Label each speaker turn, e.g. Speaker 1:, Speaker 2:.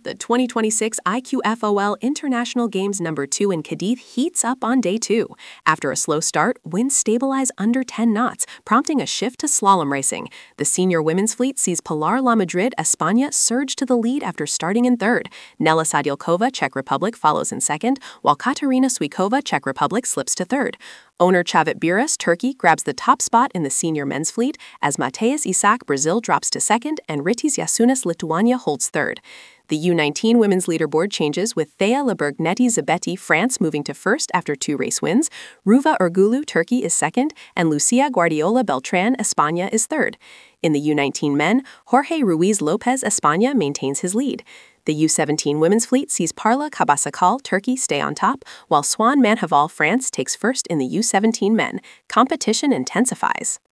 Speaker 1: The 2026 IQFOL International Games number 2 in Cadiz heats up on day 2. After a slow start, winds stabilize under 10 knots, prompting a shift to slalom racing. The senior women's fleet sees Pilar La Madrid, España, surge to the lead after starting in third. Nela Sadilkova, Czech Republic, follows in second, while Katarina Swikova, Czech Republic, slips to third. Owner Chavit Biras, Turkey, grabs the top spot in the senior men's fleet as Mateus Isak, Brazil, drops to second and Rytis Jasunas, Lithuania, holds third. The U19 women's leaderboard changes with Thea Lebergnetti Zabeti, France, moving to first after 2 race wins. Ruva Urgulu, Turkey, is second, and Lucia Guardiola Beltran, España, is third. In the U19 men, Jorge Ruiz Lopez, España, maintains his lead. The U17 women's fleet sees Parla Kabasakal, Turkey, stay on top, while Swan Manhaval, France, takes first in the U17 men. Competition intensifies.